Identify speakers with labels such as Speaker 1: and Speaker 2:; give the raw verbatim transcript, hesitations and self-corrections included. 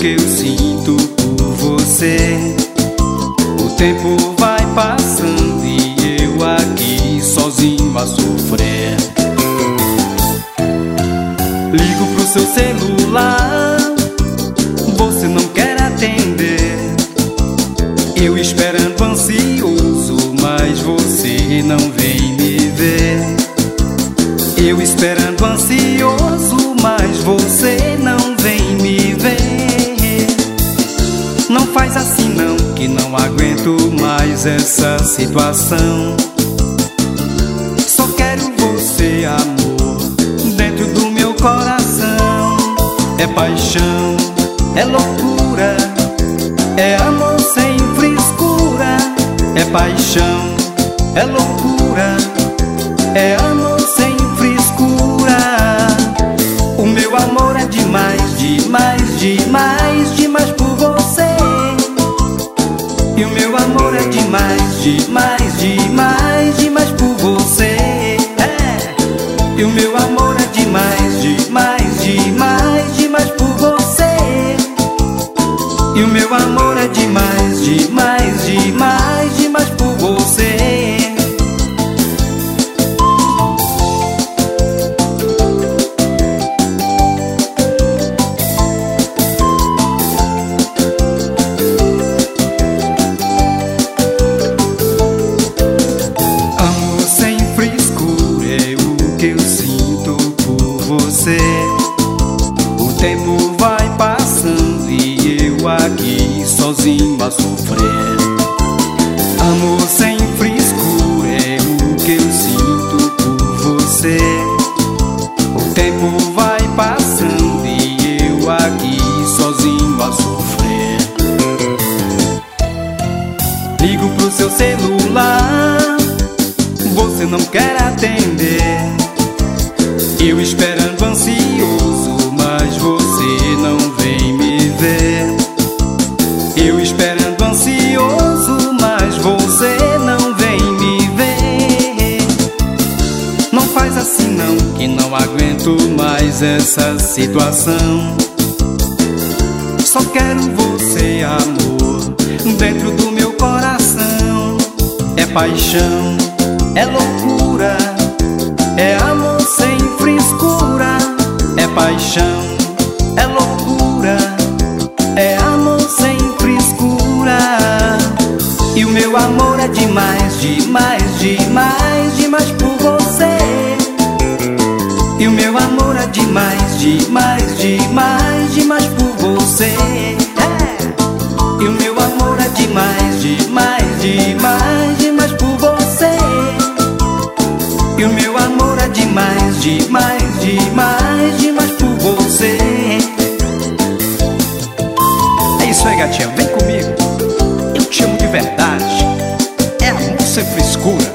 Speaker 1: que eu sinto por você. O tempo vai passando e eu aqui sozinho a sofrer. Ligo pro seu celular, você não quer atender. Eu esperando ansioso, mas você não vem me ver. Eu esperando ansioso, mas você não vem me ver. Não faz assim não, que não aguento mais essa situação. Só quero você, amor, dentro do meu coração. É paixão, é loucura, é amor sem frescura. É paixão, é loucura, é amor sem frescura. O meu amor é demais, demais, demais, demais por você. E o meu amor é demais, demais, demais, demais por você. É. E o meu amor é demais, demais, demais, demais por você. E o meu amor é demais, demais, demais, demais por você. Amor sem frescura é o que eu sinto por você. O tempo vai passando e eu aqui sozinho a sofrer. Amor sem frescura é o que eu sinto por você. O tempo vai passando e eu aqui sozinho a sofrer. Ligo pro seu celular, você não quer atender. Eu esperando ansioso, mas você não vem me ver. Eu esperando ansioso, mas você não vem me ver. Não faz assim não, que não aguento mais essa situação. Só quero você, amor, dentro do meu coração. É paixão, é loucura, é amor sem frescura. É paixão, é loucura, é amor sem frescura. E o meu amor é demais, demais, demais, demais por você. E o meu amor é demais, demais, demais, demais por você. É. E o meu amor é demais, demais, demais, demais por você. E o meu amor é demais, demais, demais, demais por você.
Speaker 2: É isso aí, gatinha, vem comigo. Eu te amo de verdade. É amor sem frescura.